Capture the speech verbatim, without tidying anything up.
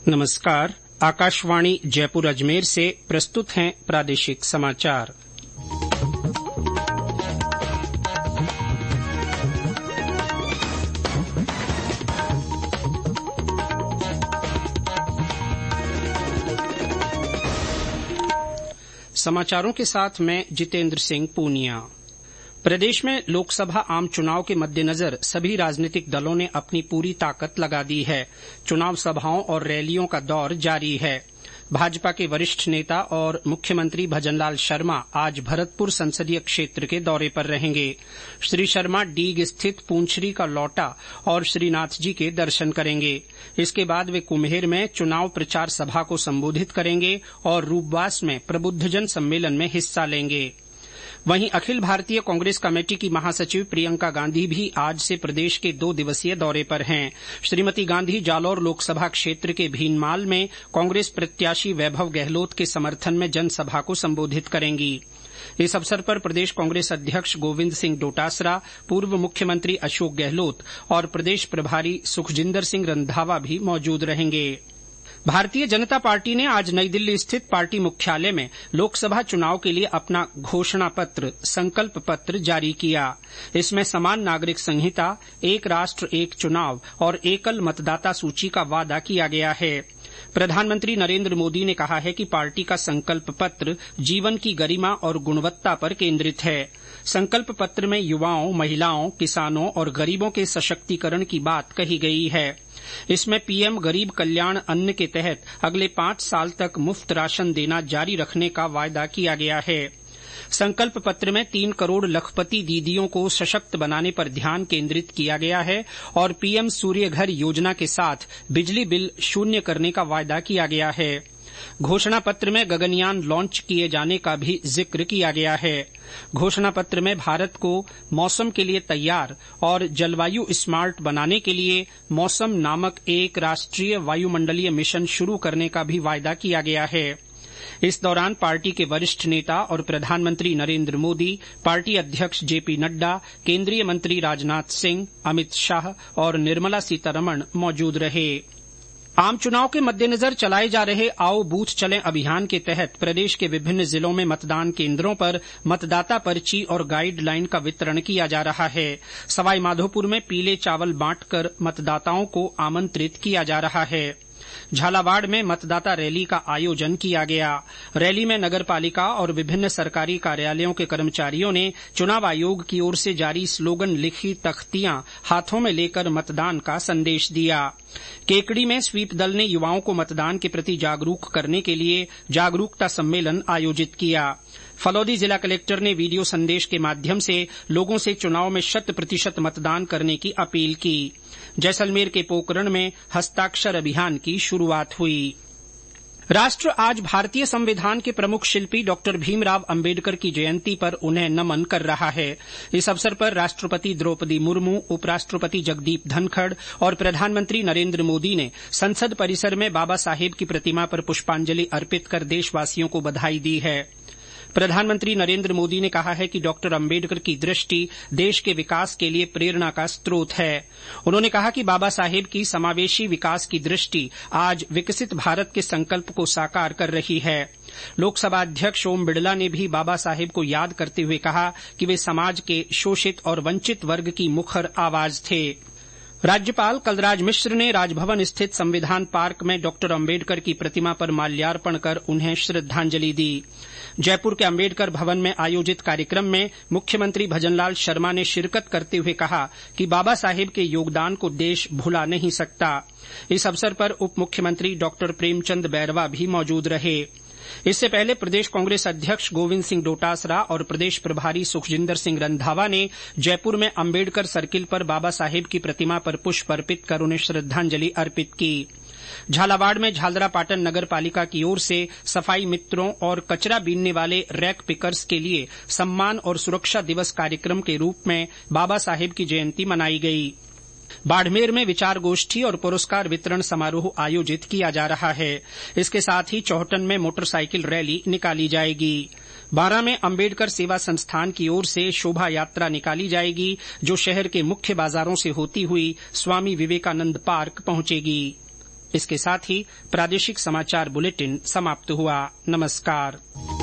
नमस्कार। आकाशवाणी जयपुर अजमेर से प्रस्तुत हैं प्रादेशिक समाचार। समाचारों के साथ मैं जितेंद्र सिंह पूनिया। प्रदेश में लोकसभा आम चुनाव के मद्देनजर सभी राजनीतिक दलों ने अपनी पूरी ताकत लगा दी है। चुनाव सभाओं और रैलियों का दौर जारी है। भाजपा के वरिष्ठ नेता और मुख्यमंत्री भजनलाल शर्मा आज भरतपुर संसदीय क्षेत्र के दौरे पर रहेंगे। श्री शर्मा डीग स्थित पूंछरी का लौटा और श्रीनाथजी के दर्शन करेंगे। इसके बाद वे कुम्हेर में चुनाव प्रचार सभा को संबोधित करेंगे और रूपवास में प्रबुद्धजन सम्मेलन में हिस्सा लेंगे। वहीं अखिल भारतीय कांग्रेस कमेटी की महासचिव प्रियंका गांधी भी आज से प्रदेश के दो दिवसीय दौरे पर हैं। श्रीमती गांधी जालौर लोकसभा क्षेत्र के भीनमाल में कांग्रेस प्रत्याशी वैभव गहलोत के समर्थन में जनसभा को संबोधित करेंगी। इस अवसर पर प्रदेश कांग्रेस अध्यक्ष गोविंद सिंह डोटासरा, पूर्व मुख्यमंत्री अशोक गहलोत और प्रदेश प्रभारी सुखजिंदर सिंह रंधावा भी मौजूद रहेंगे। भारतीय जनता पार्टी ने आज नई दिल्ली स्थित पार्टी मुख्यालय में लोकसभा चुनाव के लिए अपना घोषणा पत्र संकल्प पत्र जारी किया। इसमें समान नागरिक संहिता, एक राष्ट्र एक चुनाव और एकल मतदाता सूची का वादा किया गया है। प्रधानमंत्री नरेंद्र मोदी ने कहा है कि पार्टी का संकल्प पत्र जीवन की गरिमा और गुणवत्ता पर केंद्रित है। संकल्प पत्र में युवाओं, महिलाओं, किसानों और गरीबों के सशक्तिकरण की बात कही गई है। इसमें पीएम गरीब कल्याण अन्न के तहत अगले पांच साल तक मुफ्त राशन देना जारी रखने का वायदा किया गया है। संकल्प पत्र में तीन करोड़ लखपति दीदियों को सशक्त बनाने पर ध्यान केंद्रित किया गया है और पीएम सूर्य घर योजना के साथ बिजली बिल शून्य करने का वायदा किया गया है। घोषणा पत्र में गगनयान लॉन्च किए जाने का भी जिक्र किया गया है। घोषणा पत्र में भारत को मौसम के लिए तैयार और जलवायु स्मार्ट बनाने के लिए मौसम नामक एक राष्ट्रीय वायुमंडलीय मिशन शुरू करने का भी वायदा किया गया है। इस दौरान पार्टी के वरिष्ठ नेता और प्रधानमंत्री नरेंद्र मोदी, पार्टी अध्यक्ष जेपी नड्डा, केंद्रीय मंत्री राजनाथ सिंह, अमित शाह और निर्मला सीतारमण मौजूद रहे। आम चुनाव के मद्देनजर चलाए जा रहे आओ बूथ चलें अभियान के तहत प्रदेश के विभिन्न जिलों में मतदान केंद्रों पर मतदाता पर्ची और गाइड लाइन का वितरण किया जा रहा है। सवाई माधोपुर में पीले चावल बांटकर मतदाताओं को आमंत्रित किया जा रहा है। झालावाड़ में मतदाता रैली का आयोजन किया गया। रैली में नगरपालिका और विभिन्न सरकारी कार्यालयों के कर्मचारियों ने चुनाव आयोग की ओर से जारी स्लोगन लिखी तख्तियां हाथों में लेकर मतदान का संदेश दिया। केकड़ी में स्वीप दल ने युवाओं को मतदान के प्रति जागरूक करने के लिए जागरूकता सम्मेलन आयोजित किया। फलौदी जिला कलेक्टर ने वीडियो संदेश के माध्यम से लोगों से चुनाव में शत प्रतिशत मतदान करने की अपील की। जैसलमेर के पोकरण में हस्ताक्षर अभियान की शुरुआत हुई। राष्ट्र आज भारतीय संविधान के प्रमुख शिल्पी डॉक्टर भीमराव अंबेडकर की जयंती पर उन्हें नमन कर रहा है। इस अवसर पर राष्ट्रपति द्रौपदी मुर्मू, उपराष्ट्रपति जगदीप धनखड़ और प्रधानमंत्री नरेंद्र मोदी ने संसद परिसर में बाबा साहेब की प्रतिमा पर पुष्पांजलि अर्पित कर देशवासियों को बधाई दी है। प्रधानमंत्री नरेंद्र मोदी ने कहा है कि डॉक्टर अंबेडकर की दृष्टि देश के विकास के लिए प्रेरणा का स्रोत है। उन्होंने कहा कि बाबा साहेब की समावेशी विकास की दृष्टि आज विकसित भारत के संकल्प को साकार कर रही है। लोकसभा अध्यक्ष ओम बिड़ला ने भी बाबा साहेब को याद करते हुए कहा कि वे समाज के शोषित और वंचित वर्ग की मुखर आवाज थे। राज्यपाल कलराज मिश्र ने राजभवन स्थित संविधान पार्क में डॉक्टर अंबेडकर की प्रतिमा पर माल्यार्पण कर उन्हें श्रद्धांजलि दी। जयपुर के अंबेडकर भवन में आयोजित कार्यक्रम में मुख्यमंत्री भजनलाल शर्मा ने शिरकत करते हुए कहा कि बाबा साहेब के योगदान को देश भुला नहीं सकता। इस अवसर पर उप मुख्यमंत्री डॉक्टर प्रेमचंद बैरवा भी मौजूद रहे। इससे पहले प्रदेश कांग्रेस अध्यक्ष गोविंद सिंह डोटासरा और प्रदेश प्रभारी सुखजिंदर सिंह रंधावा ने जयपुर में अंबेडकर सर्किल पर बाबा साहेब की प्रतिमा पर पुष्प अर्पित कर उन्हें श्रद्धांजलि अर्पित की। झालावाड़ में झालरापाटन नगर पालिका की ओर से सफाई मित्रों और कचरा बीनने वाले रैक पिकर्स के लिए सम्मान और सुरक्षा दिवस कार्यक्रम के रूप में बाबा साहेब की जयंती मनाई गई। बाड़मेर में विचार गोष्ठी और पुरस्कार वितरण समारोह आयोजित किया जा रहा है। इसके साथ ही चौहटन में मोटरसाइकिल रैली निकाली जाएगी। बारां में अंबेडकर सेवा संस्थान की ओर से शोभा यात्रा निकाली जाएगी, जो शहर के मुख्य बाजारों से होती हुई स्वामी विवेकानंद पार्क पहुंचेगी। इसके साथ ही प्रादेशिक समाचार बुलेटिन समाप्त हुआ। नमस्कार।